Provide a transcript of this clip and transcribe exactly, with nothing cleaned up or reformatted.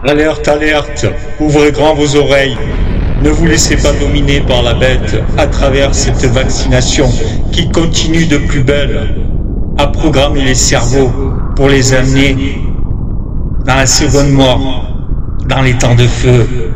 Alerte, alerte, ouvrez grand vos oreilles. Ne vous laissez pas dominer par la bête à travers cette vaccination qui continue de plus belle à programmer les cerveaux pour les amener dans la seconde mort, dans les temps de feu.